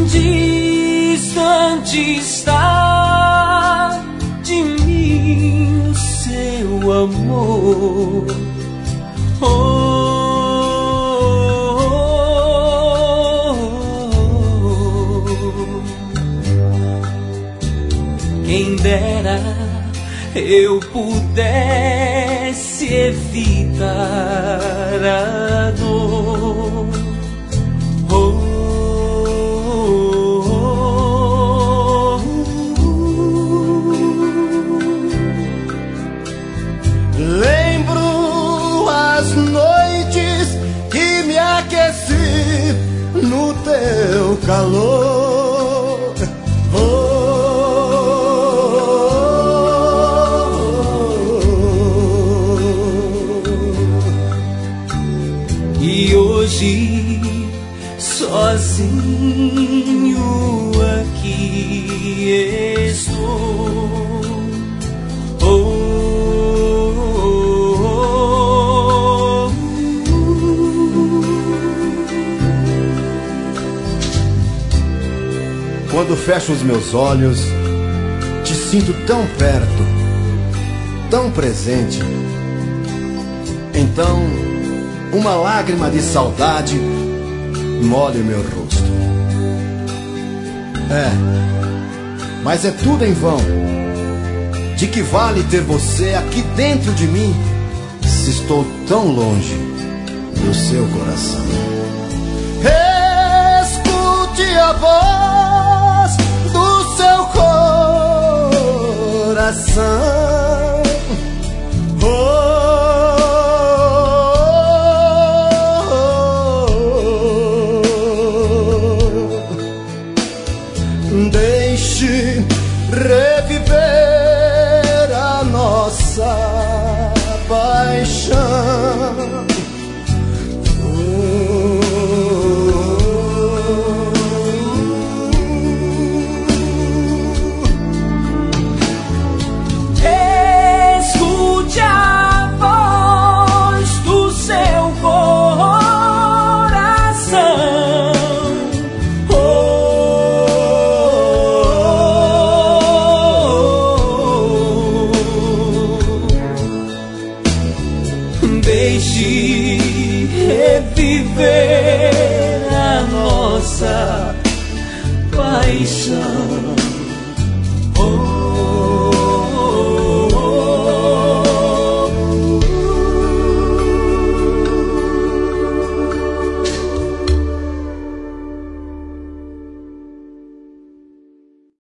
distante está de mim o seu amor. Quem dera eu pudesse evitar a dor. Lembro as noites que me aqueci no teu calor. E hoje sozinho aqui estou. Quando fecho os meus olhos, te sinto tão perto, tão presente. Então, uma lágrima de saudade molha o meu rosto. Mas é tudo em vão. De que vale ter você aqui dentro de mim, se estou tão longe do seu coração? Escute a voz do seu coração. Deixe reviver a nossa paixão. Escute a voz do seu coração. Deixe reviver a nossa paixão.